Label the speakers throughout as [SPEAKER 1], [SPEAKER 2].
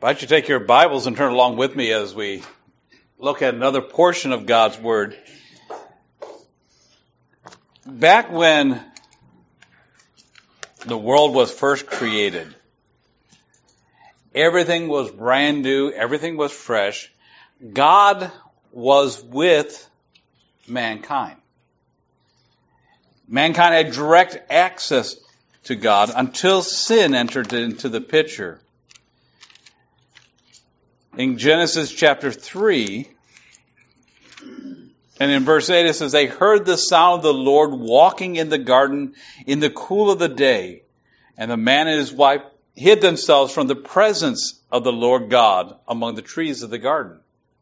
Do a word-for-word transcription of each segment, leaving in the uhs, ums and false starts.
[SPEAKER 1] I invite you to take your Bibles and turn along with me as we look at another portion of God's Word. Back when the world was first created, everything was brand new, everything was fresh. God was with mankind. Mankind had direct access to God until sin entered into the picture. In Genesis chapter three, and in verse eight it says, they heard the sound of the Lord walking in the garden in the cool of the day, and the man and his wife hid themselves from the presence of the Lord God among the trees of the garden.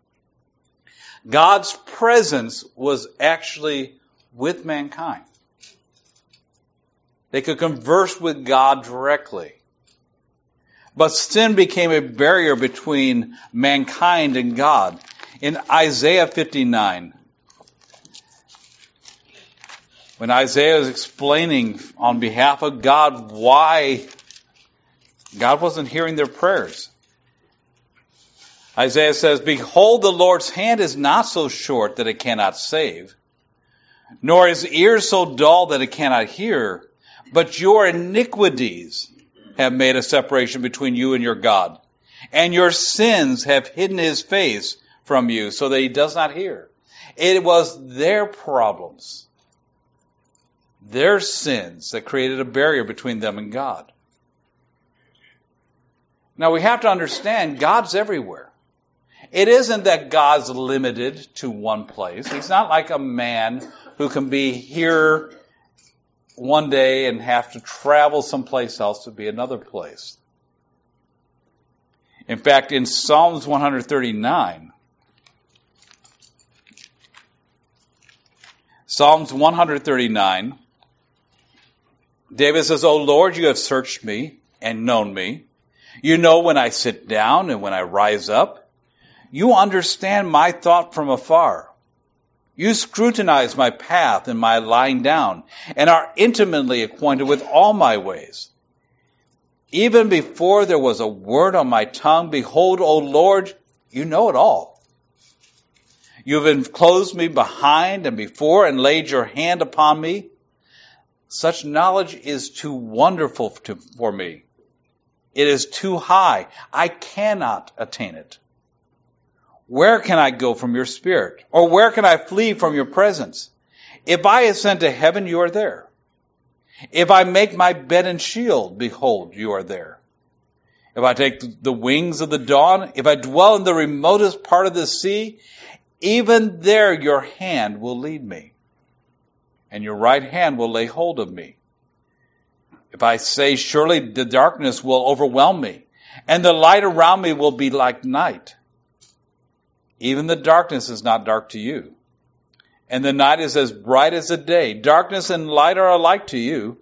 [SPEAKER 1] God's presence was actually with mankind. They could converse with God directly. But sin became a barrier between mankind and God. In Isaiah fifty-nine, when Isaiah is explaining on behalf of God why God wasn't hearing their prayers, Isaiah says, "Behold, the Lord's hand is not so short that it cannot save, nor his ears so dull that it cannot hear, but your iniquities have made a separation between you and your God, and your sins have hidden his face from you so that he does not hear." It was their problems, their sins, that created a barrier between them and God. Now we have to understand God's everywhere. It isn't that God's limited to one place. He's not like a man who can be here one day and have to travel someplace else to be another place. In fact, in Psalms one thirty-nine, Psalms one thirty-nine, David says, "O Lord, you have searched me and known me. You know when I sit down and when I rise up. You understand my thought from afar. You scrutinize my path and my lying down, and are intimately acquainted with all my ways. Even before there was a word on my tongue, behold, O Lord, you know it all. You have enclosed me behind and before and laid your hand upon me. Such knowledge is too wonderful to, for me. It is too high. I cannot attain it. Where can I go from your spirit? Or where can I flee from your presence? If I ascend to heaven, you are there. If I make my bed in Sheol, behold, you are there. If I take the wings of the dawn, if I dwell in the remotest part of the sea, even there your hand will lead me, and your right hand will lay hold of me. If I say, surely the darkness will overwhelm me, and the light around me will be like night. Even the darkness is not dark to you, and the night is as bright as the day. Darkness and light are alike to you.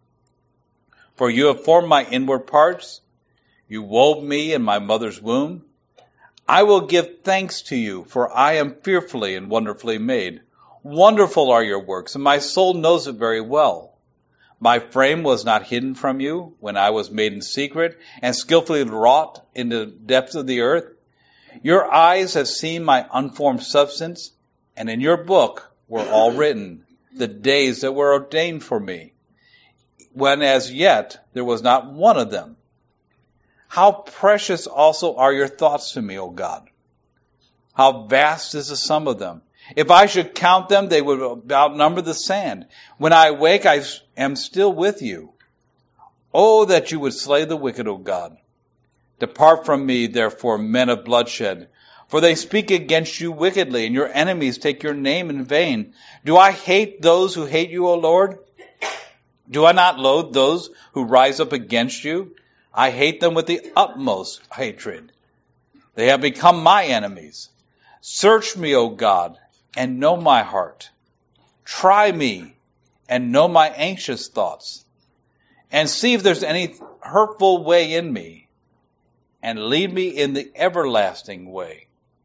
[SPEAKER 1] For you have formed my inward parts. You wove me in my mother's womb. I will give thanks to you, for I am fearfully and wonderfully made. Wonderful are your works, and my soul knows it very well. My frame was not hidden from you when I was made in secret and skillfully wrought in the depths of the earth. Your eyes have seen my unformed substance, and in your book were all written, the days that were ordained for me, when as yet there was not one of them. How precious also are your thoughts to me, O God! How vast is the sum of them! If I should count them, they would outnumber the sand. When I awake, I am still with you. Oh, that you would slay the wicked, O God! Depart from me, therefore, men of bloodshed, for they speak against you wickedly, and your enemies take your name in vain. Do I hate those who hate you, O Lord? Do I not loathe those who rise up against you? I hate them with the utmost hatred. They have become my enemies. Search me, O God, and know my heart. Try me and know my anxious thoughts, and see if there's any hurtful way in me, and lead me in the everlasting way.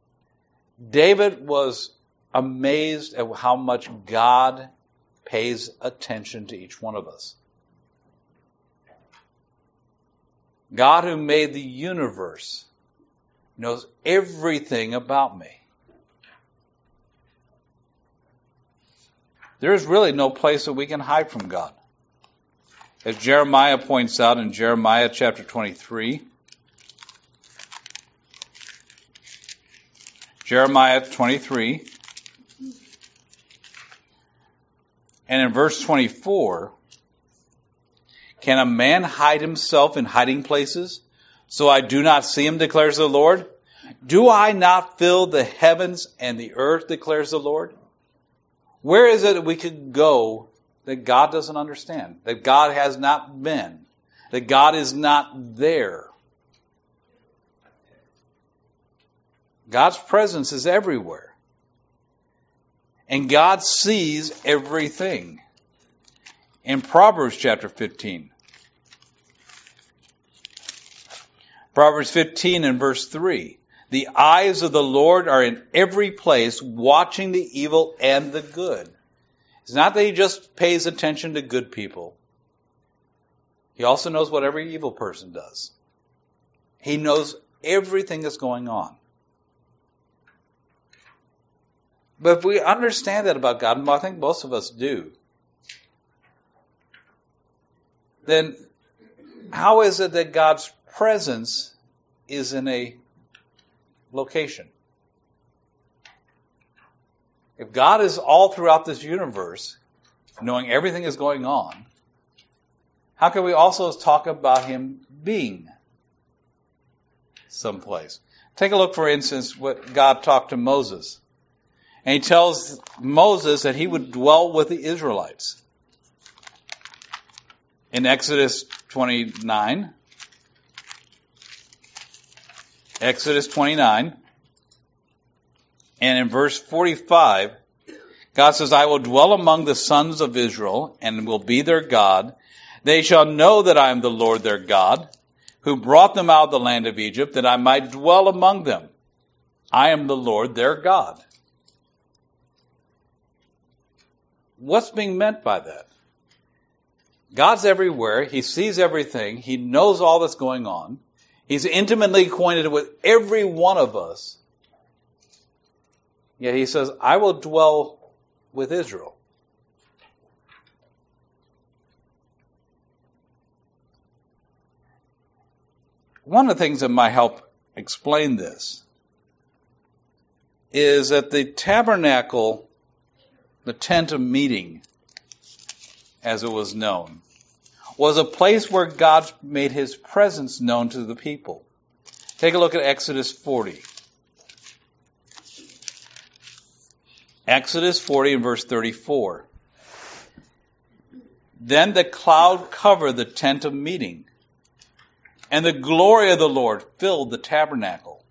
[SPEAKER 1] David was amazed at how much God pays attention to each one of us. God who made the universe He knows everything about me. There is really no place that we can hide from God. As Jeremiah points out in Jeremiah chapter twenty-three, Jeremiah twenty-three, and in verse twenty-four, can a man hide himself in hiding places so I do not see him, declares the Lord? Do I not fill the heavens and the earth, declares the Lord? Where is it that we could go that God doesn't understand, that God has not been, that God is not there? God's presence is everywhere. And God sees everything. In Proverbs chapter fifteen. Proverbs fifteen and verse three. The eyes of the Lord are in every place, watching the evil and the good. It's not that he just pays attention to good people. He also knows what every evil person does. He knows everything that's going on. But if we understand that about God, and I think most of us do, then how is it that God's presence is in a location? If God is all throughout this universe, knowing everything is going on, how can we also talk about him being someplace? Take a look, for instance, what God talked to Moses. And he tells Moses that he would dwell with the Israelites. In Exodus twenty-nine, Exodus twenty-nine, and in verse forty-five, God says, I will dwell among the sons of Israel and will be their God. They shall know that I am the Lord their God, who brought them out of the land of Egypt, that I might dwell among them. I am the Lord their God. What's being meant by that? God's everywhere. He sees everything. He knows all that's going on. He's intimately acquainted with every one of us. Yet he says, I will dwell with Israel. One of the things that might help explain this is that the tabernacle, the tent of meeting, as it was known, was a place where God made his presence known to the people. Take a look at Exodus forty. Exodus forty and verse thirty-four. Then the cloud covered the tent of meeting, and the glory of the Lord filled the tabernacle.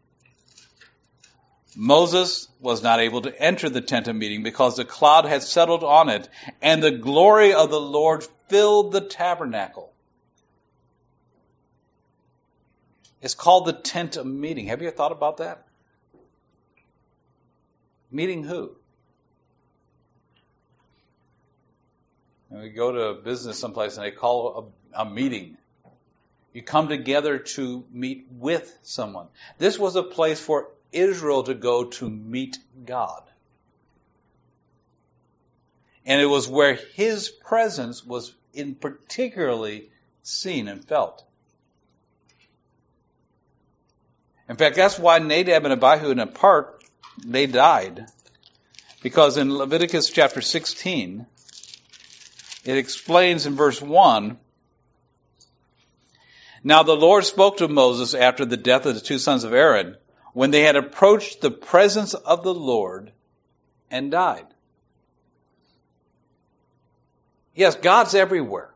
[SPEAKER 1] Moses was not able to enter the tent of meeting because the cloud had settled on it, and the glory of the Lord filled the tabernacle. It's called the tent of meeting. Have you ever thought about that? Meeting who? And we go to a business someplace and they call a, a meeting. You come together to meet with someone. This was a place for Israel to go to meet God. And it was where his presence was in particularly seen and felt. In fact, that's why Nadab and Abihu, in a part, they died. Because in Leviticus chapter sixteen, it explains in verse one, now the Lord spoke to Moses after the death of the two sons of Aaron, when they had approached the presence of the Lord and died. Yes, God's everywhere.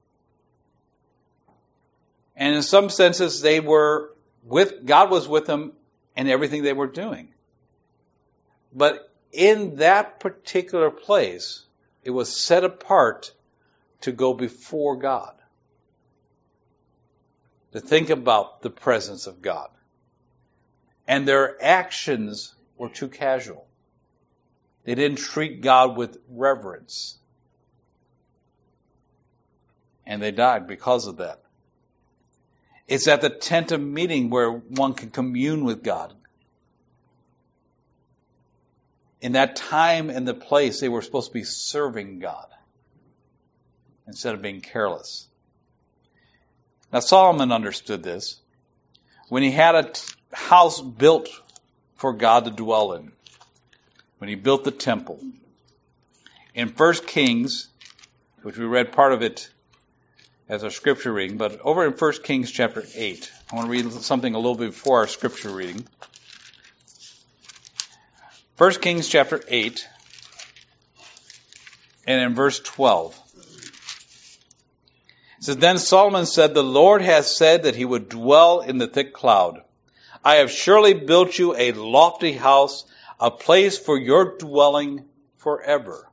[SPEAKER 1] And in some senses, they were with, God was with them in everything they were doing. But in that particular place, it was set apart to go before God. To think about the presence of God. And their actions were too casual. They didn't treat God with reverence. And they died because of that. It's at the tent of meeting where one can commune with God. In that time and the place, they were supposed to be serving God instead of being careless. Now Solomon understood this when he had a t- house built for God to dwell in, when he built the temple. In First Kings, which we read part of it as our scripture reading, but over in First Kings chapter eight, I want to read something a little bit before our scripture reading. First Kings chapter eight, and in verse twelve. It says, Then Solomon said, The Lord has said that he would dwell in the thick cloud. I have surely built you a lofty house, a place for your dwelling forever.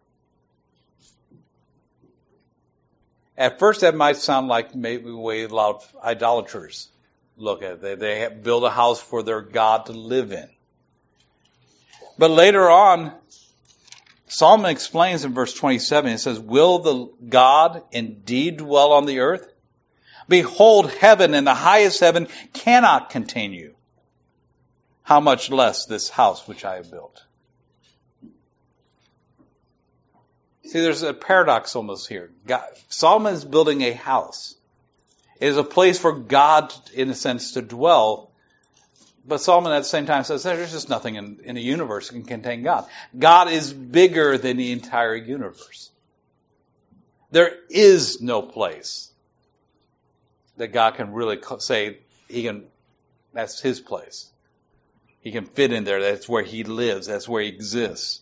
[SPEAKER 1] At first that might sound like maybe the way a lot of idolaters look at it. They, they have build a house for their God to live in. But later on, Solomon explains in verse twenty-seven, it says, Will the God indeed dwell on the earth? Behold, heaven and the highest heaven cannot contain you. How much less this house which I have built? See, there's a paradox almost here. God, Solomon is building a house. It is a place for God, in a sense, to dwell. But Solomon at the same time says there's just nothing in, in the universe that can contain God. God is bigger than the entire universe. There is no place that God can really say he can, that's his place. He can fit in there. That's where he lives. That's where he exists.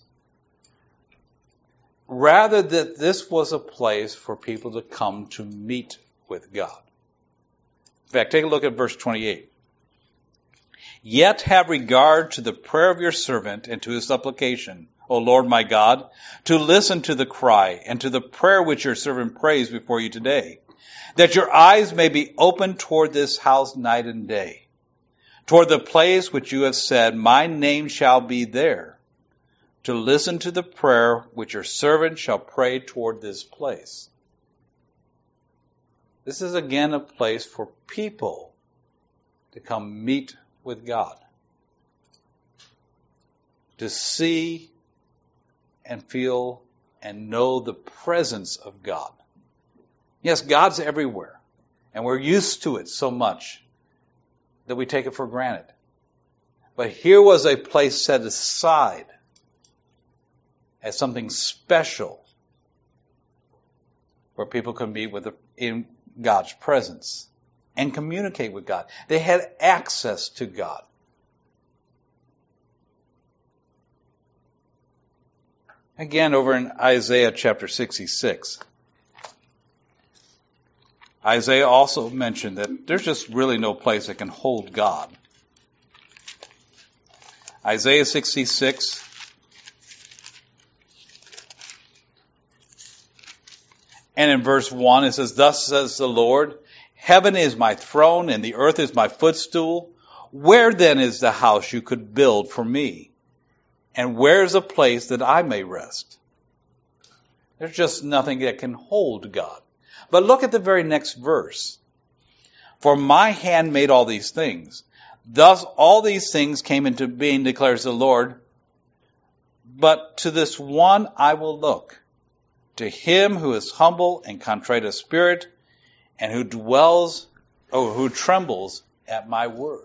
[SPEAKER 1] Rather that this was a place for people to come to meet with God. In fact, take a look at verse twenty-eight. Yet have regard to the prayer of your servant and to his supplication, O Lord my God, to listen to the cry and to the prayer which your servant prays before you today, that your eyes may be open toward this house night and day, toward the place which you have said, my name shall be there, to listen to the prayer which your servant shall pray toward this place. This is again a place for people to come meet with God, to see and feel and know the presence of God. Yes, God's everywhere, and we're used to it so much that we take it for granted. But here was a place set aside as something special where people could meet with the, in God's presence and communicate with God. They had access to God. Again, over in Isaiah chapter sixty-six, Isaiah also mentioned that there's just really no place that can hold God. Isaiah sixty-six, and in verse one it says, Thus says the Lord, Heaven is my throne and the earth is my footstool. Where then is the house you could build for me? And where is a place that I may rest? There's just nothing that can hold God. But look at the very next verse. For my hand made all these things. Thus all these things came into being, declares the Lord. But to this one I will look, to him who is humble and contrite of spirit, and who dwells, or who trembles at my word.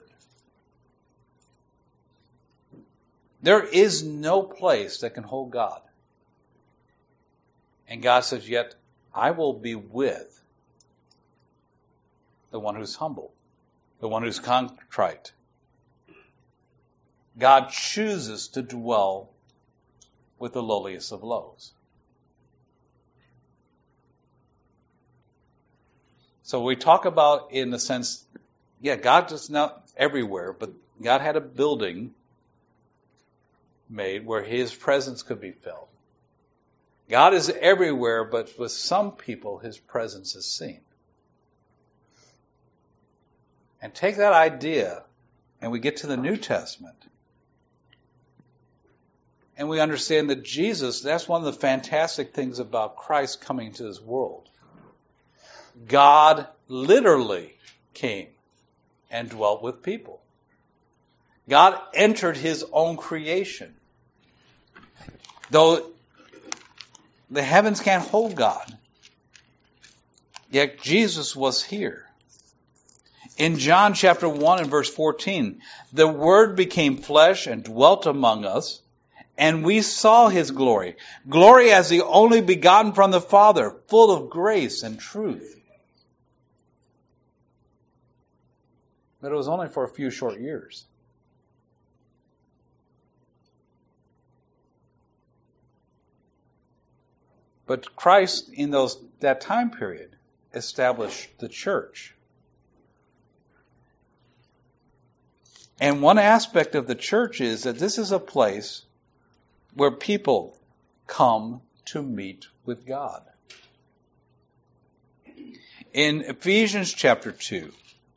[SPEAKER 1] There is no place that can hold God. And God says, yet I will be with the one who's humble, the one who's contrite. God chooses to dwell with the lowliest of lows. So we talk about, in the sense, yeah, God is not everywhere, but God had a building made where his presence could be felt. God is everywhere, but with some people, his presence is seen. And take that idea, and we get to the New Testament, and we understand that Jesus, that's one of the fantastic things about Christ coming to this world. God literally came and dwelt with people. God entered his own creation. Though the heavens can't hold God, yet Jesus was here. In John chapter one and verse fourteen, the Word became flesh and dwelt among us, and we saw his glory. Glory as the only begotten from the Father, full of grace and truth. But it was only for a few short years. But Christ, in those that time period, established the church. And one aspect of the church is that this is a place where people come to meet with God. In Ephesians chapter two,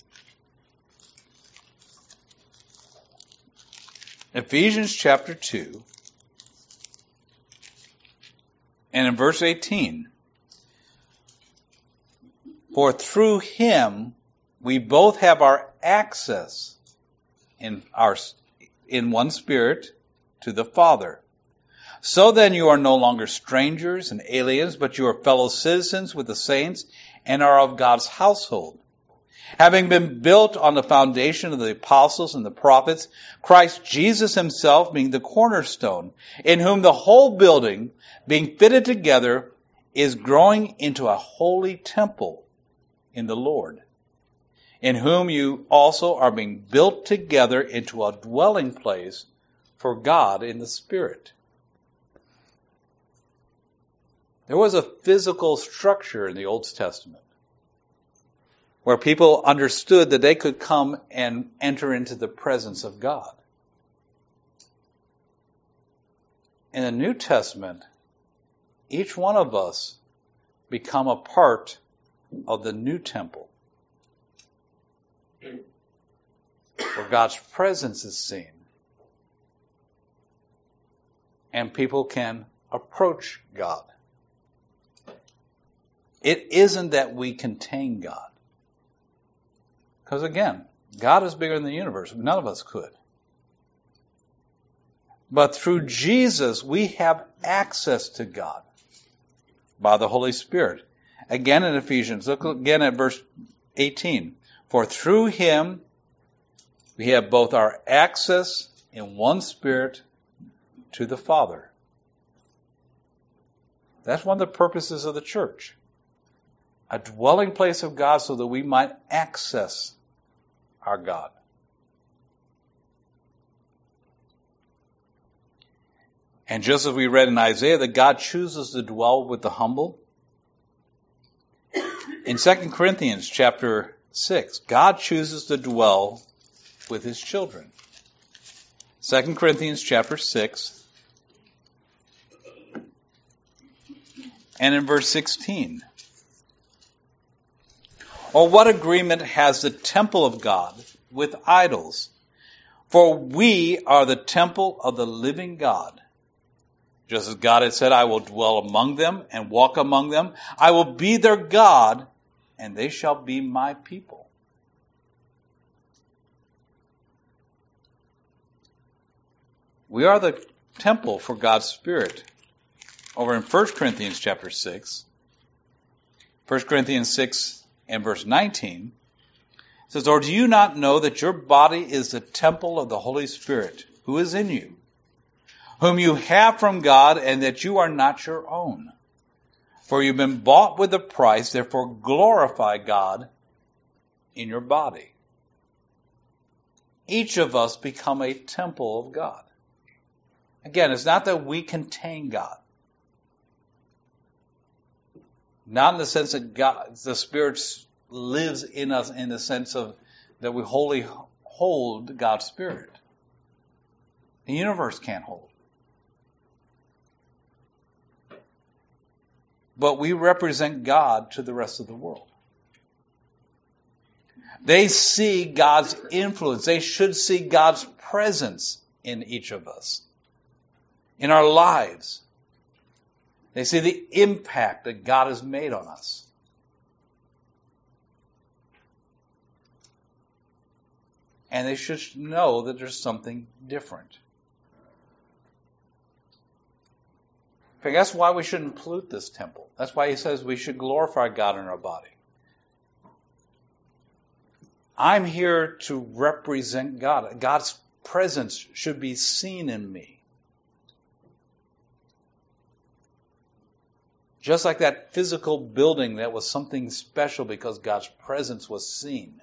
[SPEAKER 1] Ephesians chapter two, and in verse eighteen, for through him we both have our access in our in one Spirit to the Father. So then you are no longer strangers and aliens, but you are fellow citizens with the saints and are of God's household, having been built on the foundation of the apostles and the prophets, Christ Jesus himself being the cornerstone, in whom the whole building, being fitted together, is growing into a holy temple in the Lord, in whom you also are being built together into a dwelling place for God in the Spirit. There was a physical structure in the Old Testament where people understood that they could come and enter into the presence of God. In the New Testament, each one of us become a part of the new temple, where God's presence is seen, and people can approach God. It isn't that we contain God. Because again, God is bigger than the universe. None of us could. But through Jesus, we have access to God by the Holy Spirit. Again in Ephesians, look again at verse eighteen. For through him, we have both our access in one Spirit to the Father. That's one of the purposes of the church. A dwelling place of God so that we might access our God. And just as we read in Isaiah that God chooses to dwell with the humble, in Second Corinthians chapter six, God chooses to dwell with his children. Second Corinthians chapter six, and in verse sixteen. Or what agreement has the temple of God with idols? For we are the temple of the living God. Just as God had said, I will dwell among them and walk among them. I will be their God, and they shall be my people. We are the temple for God's Spirit. Over in First Corinthians chapter six, First Corinthians six and verse nineteen, it says, or do you not know that your body is the temple of the Holy Spirit, who is in you, whom you have from God, and that you are not your own? For you've been bought with a price, therefore glorify God in your body. Each of us become a temple of God. Again, it's not that we contain God. Not in the sense that God, the Spirit lives in us in the sense of that we wholly hold God's Spirit. The universe can't hold. But we represent God to the rest of the world. They see God's influence. They should see God's presence in each of us, in our lives. They see the impact that God has made on us. And they should know that there's something different. In fact, that's why we shouldn't pollute this temple. That's why he says we should glorify God in our body. I'm here to represent God. God's presence should be seen in me. Just like that physical building that was something special because God's presence was seen.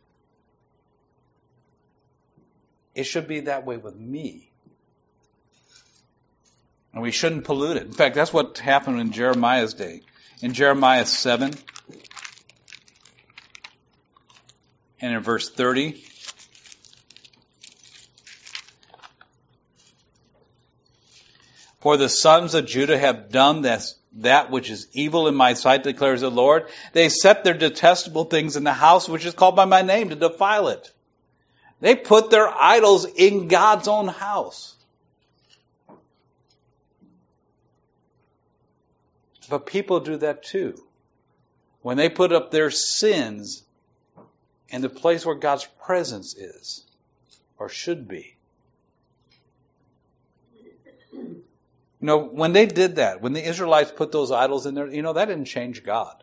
[SPEAKER 1] It should be that way with me. And we shouldn't pollute it. In fact, that's what happened in Jeremiah's day. In Jeremiah seven, and in verse thirty, for the sons of Judah have done this, that which is evil in my sight, declares the Lord. They set their detestable things in the house which is called by my name to defile it. They put their idols in God's own house. But people do that too. When they put up their sins in the place where God's presence is, or should be. You know, when they did that, when the Israelites put those idols in there, you know, that didn't change God.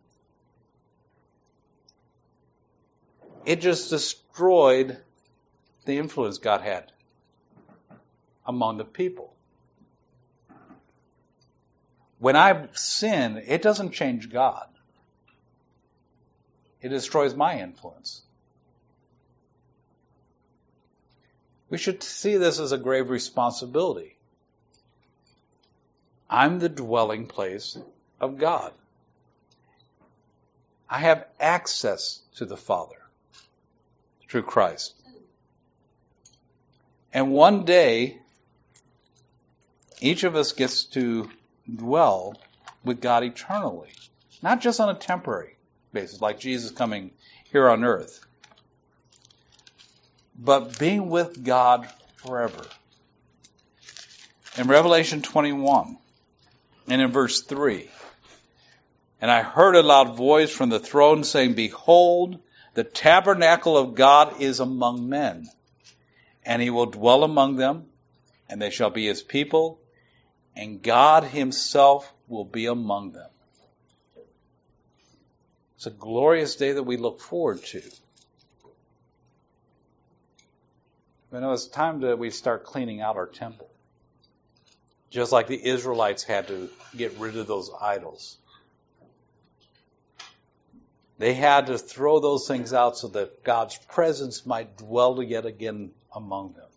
[SPEAKER 1] It just destroyed the influence God had among the people. When I sin, it doesn't change God. It destroys my influence. We should see this as a grave responsibility. I'm the dwelling place of God. I have access to the Father through Christ. And one day, each of us gets to dwell with God eternally. Not just on a temporary basis, like Jesus coming here on earth. But being with God forever. In Revelation twenty-one, and in verse three, and I heard a loud voice from the throne saying, behold, the tabernacle of God is among men, and he will dwell among them, and they shall be his people, and God himself will be among them. It's a glorious day that we look forward to. You know, it's time that we start cleaning out our temple. Just like the Israelites had to get rid of those idols. They had to throw those things out so that God's presence might dwell yet again among them.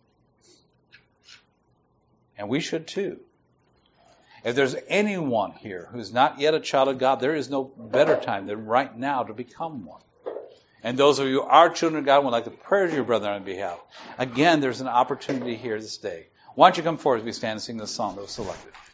[SPEAKER 1] And we should too. If there's anyone here who's not yet a child of God, there is no better time than right now to become one. And those of you who are children of God would like to pray to your brother on behalf. Again, there's an opportunity here this day. Why don't you come forward as we stand and sing this song that was selected.